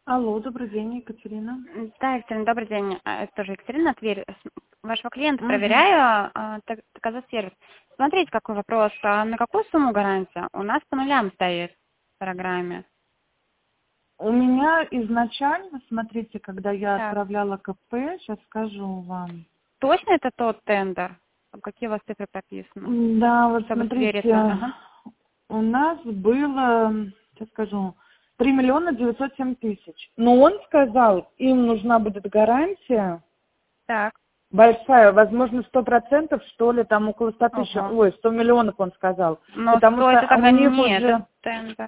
Алло, добрый день, Екатерина. Да, Екатерина, добрый день. Это тоже Екатерина, Тверь. Вашего клиента Мгм. проверяю, сервис. Смотрите, какой вопрос. На какую сумму гарантия? У нас по нулям стоит в программе. У меня изначально, смотрите, когда я Так. отправляла КП, сейчас скажу вам. Точно это тот тендер? Какие у вас цифры прописаны? Да, вот Чтобы свериться. смотрите, Ага. у нас было, сейчас скажу, 3 907 000. Но он сказал, им нужна будет гарантия Так. большая, возможно, 100%, что ли, там около 100 000, Ого. ой, 100 миллионов он сказал. Но Потому 100 это что у тогда них не этот уже тендер.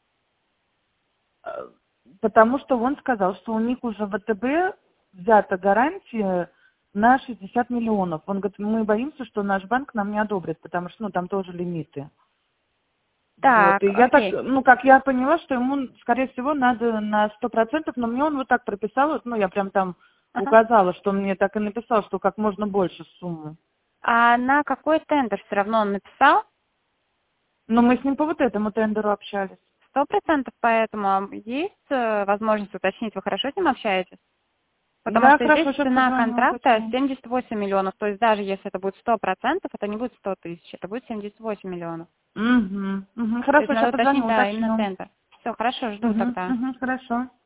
Э, Потому что он сказал, что у них уже в ВТБ взята гарантия на 60 миллионов. Он говорит, мы боимся, что наш банк нам не одобрит, потому что, там тоже лимиты. Вот. Так, И я так, окей. как я поняла, что ему, скорее всего, надо на 100%, но мне он вот так прописал, я прям там Ага. указала, что он мне так и написал, что как можно больше сумму. А на какой тендер все равно он написал? Но мы с ним по вот этому тендеру общались. 100%, поэтому есть возможность уточнить, вы хорошо с ним общаетесь? Потому Да, что здесь хорошо, сейчас цена позвоню, контракта уточню. 78 миллионов, то есть даже если это будет 100%, это не будет 100 тысяч, это будет 78 миллионов. Угу, угу. То есть Хорошо, сейчас надо уточнить, позвоню, да, именно уточню. тендер. Все, хорошо, жду Угу, тогда. угу, хорошо.